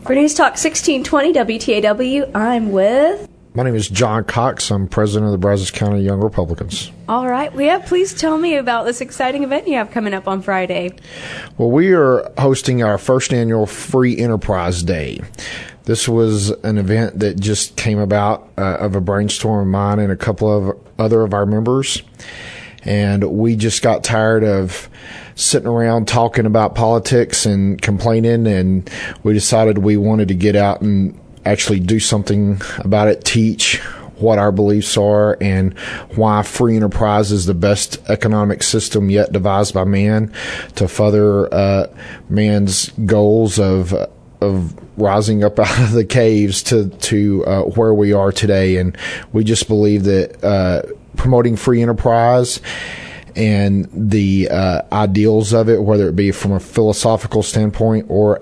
For News Talk 1620 WTAW, I'm with... My name is John Cox. I'm president of the Brazos County Young Republicans. All right. Please tell me about this exciting event you have coming up on Friday. Well, we are hosting our first annual Free Enterprise Day. This was an event that just came about of a brainstorm of mine and a couple of other of our members. And we just got tired of sitting around talking about politics and complaining, and we decided we wanted to get out and actually do something about it, teach what our beliefs are and why free enterprise is the best economic system yet devised by man to further man's goals of rising up out of the caves to where we are today. And we just believe that promoting free enterprise and the ideals of it, whether it be from a philosophical standpoint or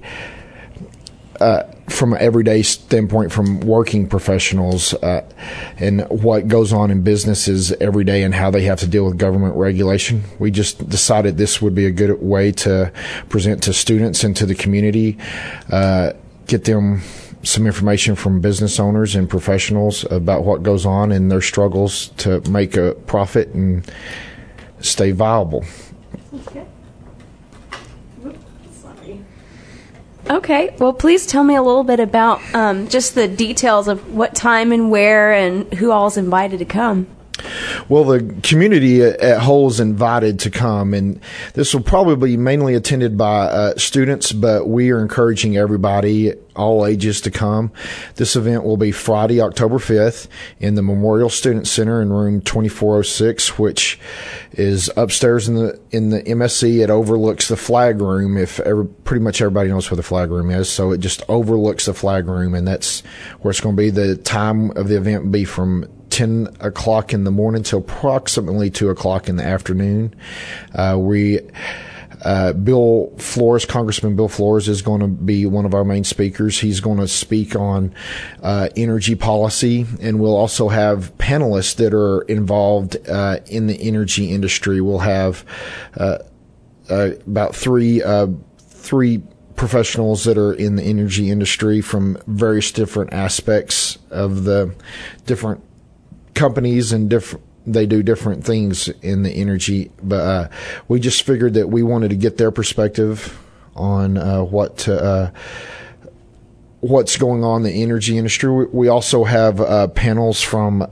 from an everyday standpoint from working professionals and what goes on in businesses every day and how they have to deal with government regulation. We just decided this would be a good way to present to students and to the community, get them some information from business owners and professionals about what goes on in their struggles to make a profit and stay viable. Okay. Okay, well, please tell me a little bit about just the details of what time and where and who all is invited to come. Well, the community at whole is invited to come, and this will probably be mainly attended by students, but we are encouraging everybody, all ages, to come. This event will be Friday, October 5th in the Memorial Student Center in room 2406, which is upstairs in the MSC. It overlooks the flag room. Pretty much everybody knows where the flag room is, so it just overlooks the flag room, and that's where it's going to be. The time of the event will be from 10 o'clock in the morning till approximately 2 o'clock in the afternoon. Bill Flores, Congressman Bill Flores, is going to be one of our main speakers. He's going to speak on energy policy, and we'll also have panelists that are involved in the energy industry. We'll have about three professionals that are in the energy industry from various different aspects of the different companies, and they do different things in the energy, but we just figured that we wanted to get their perspective on what's going on in the energy industry. We also have panels from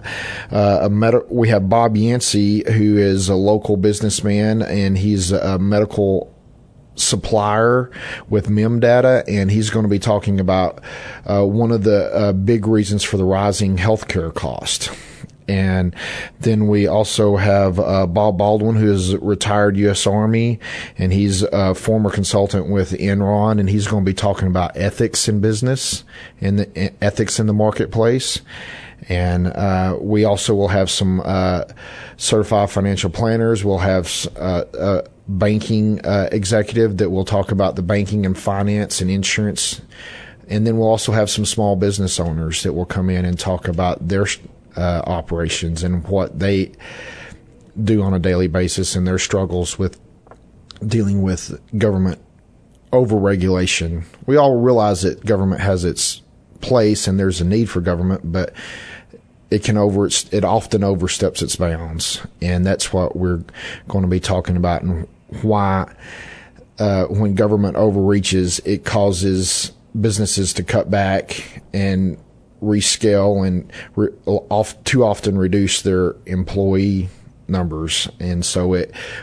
we have Bob Yancey, who is a local businessman, and he's a medical supplier with MemData, and he's going to be talking about one of the big reasons for the rising healthcare cost. And then we also have Bob Baldwin, who is a retired U.S. Army, and he's a former consultant with Enron, and he's going to be talking about ethics in business and the ethics in the marketplace. And we also will have some certified financial planners. We'll have a banking executive that will talk about the banking and finance and insurance. And then we'll also have some small business owners that will come in and talk about their operations and what they do on a daily basis and their struggles with dealing with government overregulation. We all realize that government has its place and there's a need for government, but it often oversteps its bounds, and that's what we're going to be talking about, and why when government overreaches, it causes businesses to cut back and rescale and too often reduce their employee numbers. And so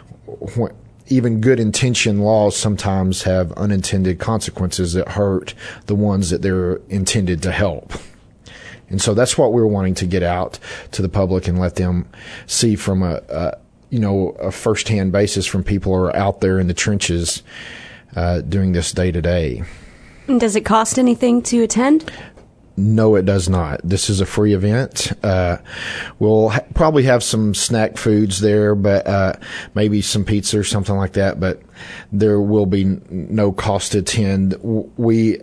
even good intention laws sometimes have unintended consequences that hurt the ones that they're intended to help. And so that's what we're wanting to get out to the public and let them see from a first-hand basis from people who are out there in the trenches doing this day to day. Does it cost anything to attend? No, it does not. This is a free event. We'll probably have some snack foods there, but maybe some pizza or something like that, but there will be no cost to attend. We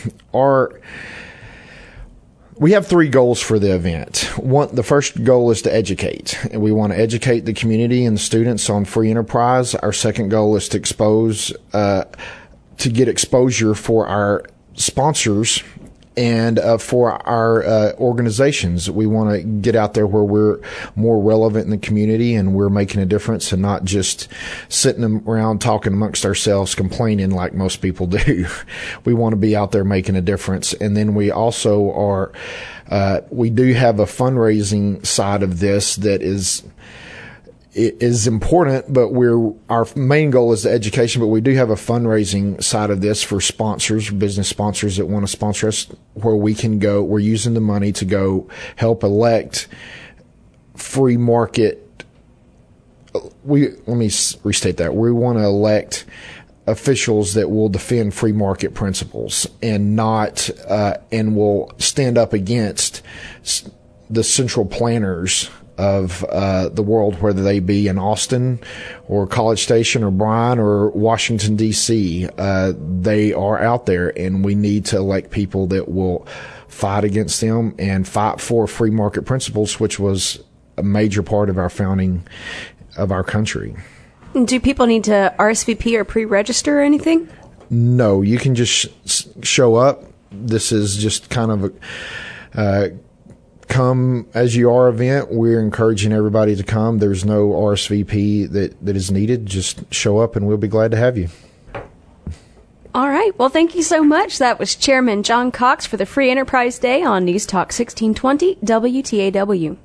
have three goals for the event. The first goal is to educate. And we want to educate the community and the students on free enterprise. Our second goal is to get exposure for our sponsors and for our organizations. We want to get out there where we're more relevant in the community and we're making a difference and not just sitting around talking amongst ourselves, complaining like most people do. We want to be out there making a difference. And then we also are, we do have a fundraising side of this that is important, but our main goal is the education, but we do have a fundraising side of this for sponsors, business sponsors that want to sponsor us, where we can go. We're using the money to go help elect free market. Let me restate that. We want to elect officials that will defend free market principles and not, and will stand up against the central planners of the world, whether they be in Austin or College Station or Bryan or Washington, D.C. They are out there, and we need to elect people that will fight against them and fight for free market principles, which was a major part of our founding of our country. Do people need to RSVP or pre-register or anything? No, you can just show up. This is just kind of a come as you are event. We're encouraging everybody to come. There's no RSVP that is needed. Just show up and we'll be glad to have you. All right. Well, thank you so much. That was Chairman John Cox for the Free Enterprise Day on News Talk 1620 WTAW.